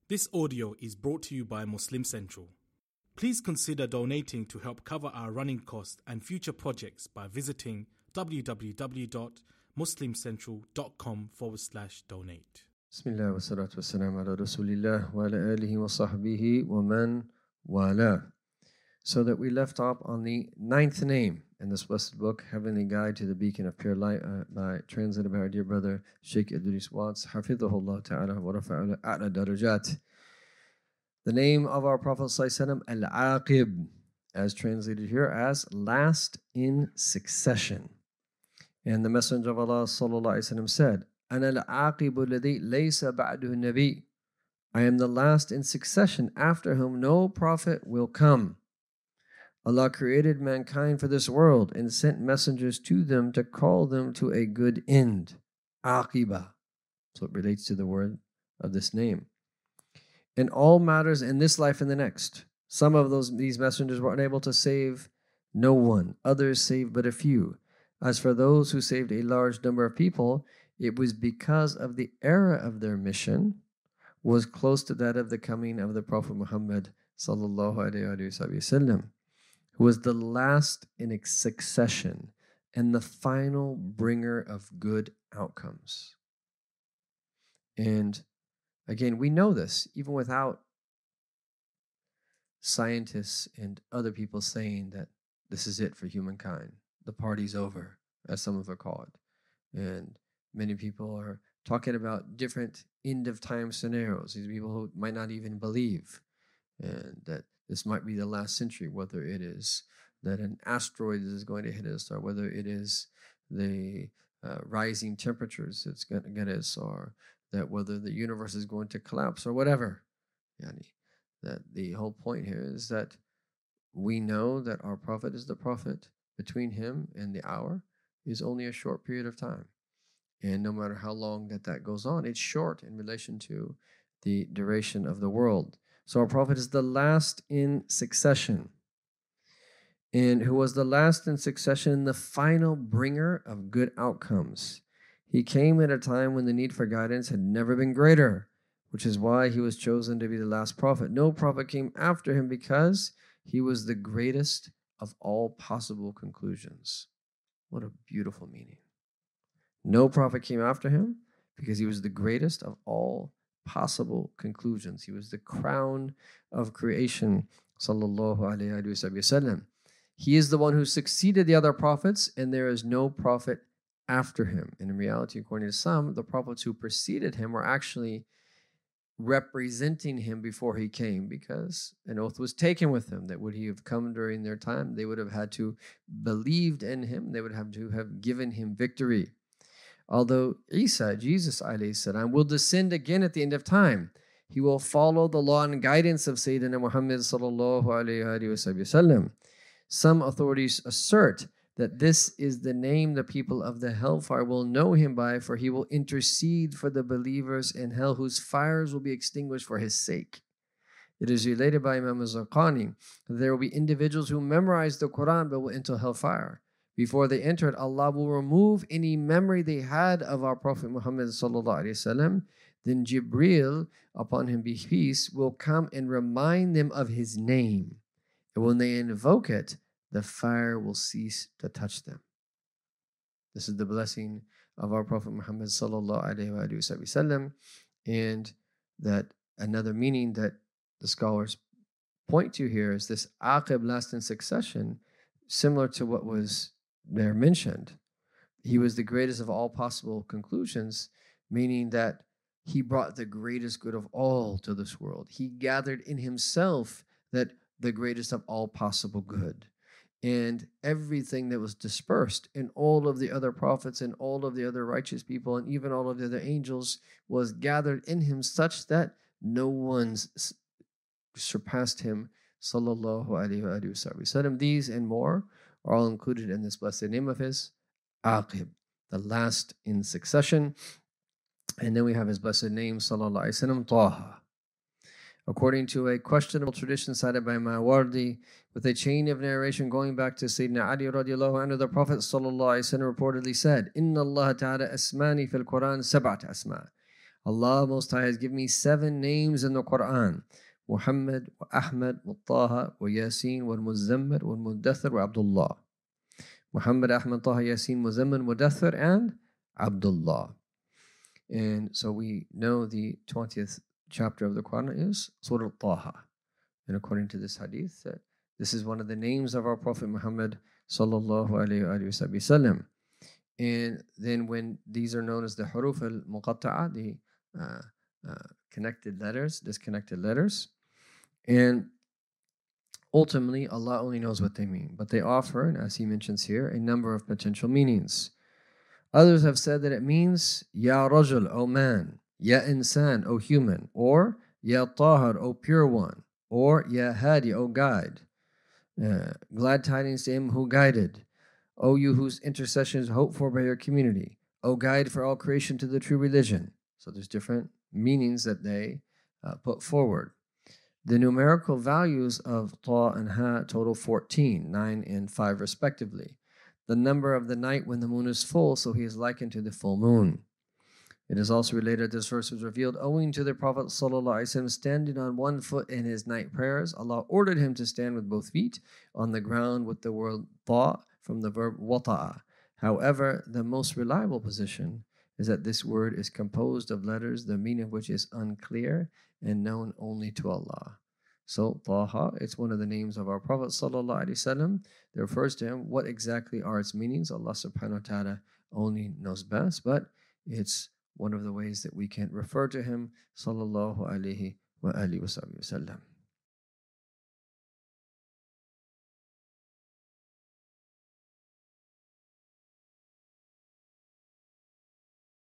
This audio is brought to you by Muslim Central. Please consider donating to help cover our running costs and future projects by visiting www.muslimcentral.com/donate. Bismillah wa salatu wa salam ala Rasulillah wa ala alihi wa sahbihi wa man wala. So that we left off on the 9th name in this blessed book, Heavenly Guide to the Beacon of Pure Light, translated by our dear brother Sheikh Idris Watts, Hafidhahullah ta'ala wa rafa'ala a'la darajat. The name of our Prophet ﷺ, Al-Aqib, as translated here as last in succession. And the Messenger of Allah ﷺ said, أَنَا الْعَاقِبُ الَّذِي لَيْسَ بَعْدُهُ النَّبِيُّ, I am the last in succession, after whom no prophet will come. Allah created mankind for this world and sent messengers to them to call them to a good end. Aqiba. So it relates to the word of this name. In all matters in this life and the next. Some of these messengers were unable to save no one. Others saved but a few. As for those who saved a large number of people, it was because of the era of their mission was close to that of the coming of the Prophet Muhammad sallallahu alaihi wasallam, who was the last in a succession and the final bringer of good outcomes. And again, we know this even without scientists and other people saying that this is it for humankind. The party's over, as some of them call it. And many people are talking about different end-of-time scenarios. These people who might not even believe and that this might be the last century, whether it is that an asteroid is going to hit us, or whether it is the rising temperatures that's going to get us, or that whether the universe is going to collapse, or whatever. That the whole point here is that we know that our Prophet is the Prophet. Between him and the hour is only a short period of time. And no matter how long that goes on, it's short in relation to the duration of the world. So our Prophet is the last in succession, and who was the last in succession, the final bringer of good outcomes. He came at a time when the need for guidance had never been greater, which is why he was chosen to be the last prophet. No prophet came after him because he was the greatest of all possible conclusions. What a beautiful meaning. No prophet came after him because he was the greatest of all possible conclusions. He was the crown of creation, sallallahu alayhi wa sallam. He is the one who succeeded the other prophets, and there is no prophet after him. And in reality, according to some, the prophets who preceded him were actually representing him before he came, because an oath was taken with him that would he have come during their time, they would have had to believed in him, they would have to have given him victory. Although Isa, Jesus alayhi salam, will descend again at the end of time, he will follow the law and guidance of Sayyidina Muhammad sallallahu alayhi wa sallam. Some authorities assert that this is the name the people of the hellfire will know him by, for he will intercede for the believers in hell, whose fires will be extinguished for his sake. It is related by Imam al-Zarqani that there will be individuals who memorize the Quran but will enter hellfire. Before they enter it, Allah will remove any memory they had of our Prophet Muhammad sallallahu alaihi wasallam. Then Jibreel, upon him be peace, will come and remind them of his name. And when they invoke it, the fire will cease to touch them. This is the blessing of our Prophet Muhammad sallallahu alaihi wasallam, and that another meaning that the scholars point to here is this aqib, last in succession, similar to what was there mentioned. He was the greatest of all possible conclusions, meaning that he brought the greatest good of all to this world. He gathered in himself that the greatest of all possible good. And everything that was dispersed in all of the other prophets and all of the other righteous people and even all of the other angels was gathered in him, such that no one's surpassed him, sallallahu alayhi wa sallam. These and more are all included in this blessed name of his, Aqib, the last in succession. And then we have his blessed name, sallallahu alayhi wa sallam, Taha. According to a questionable tradition cited by Mawardi, with a chain of narration going back to Sayyidina Ali radiallahu anhu, the Prophet sallallahu alaihi wasallam reportedly said, "Inna Allah ta'ala asmani fil Quran sab'at asma." Allah Most High has given me 7 names in the Quran. Muhammad, wa Ahmad, wa Taha, wa Yasin, wa Muzammil, wa Mudathir, wa Abdullah. Muhammad, Ahmad, Taha, Yasin, Muzammil, Mudathir, and Abdullah. And so we know the 20th chapter of the Quran is Surah Taha. And according to this hadith, this is one of the names of our Prophet Muhammad sallallahu alayhi wa sallam. And then when these are known as the huruf al-muqatta'a, the connected letters, disconnected letters, and ultimately Allah only knows what they mean. But they offer, and as he mentions here, a number of potential meanings. Others have said that it means Ya Rajul, O man, Ya Insan, O human, or Ya Tahir, O pure one, or Ya Hadi, O guide. Glad tidings to him who guided. O you whose intercession is hoped for by your community. O guide for all creation to the true religion. So there's different meanings that they put forward. The numerical values of Ta and Ha total 14, 9 and 5 respectively. The number of the night when the moon is full, so he is likened to the full moon. It is also related this verse was revealed owing to the Prophet ﷺ standing on one foot in his night prayers. Allah ordered him to stand with both feet on the ground with the word Ta from the verb wata'a. However, the most reliable position is that this word is composed of letters, the meaning of which is unclear and known only to Allah. So, Taha, it's one of the names of our Prophet ﷺ. That refers to him. What exactly are its meanings? Allah subhanahu wa ta'ala only knows best, but it's one of the ways that we can refer to him, sallallahu alayhi wa alihi wa sallam.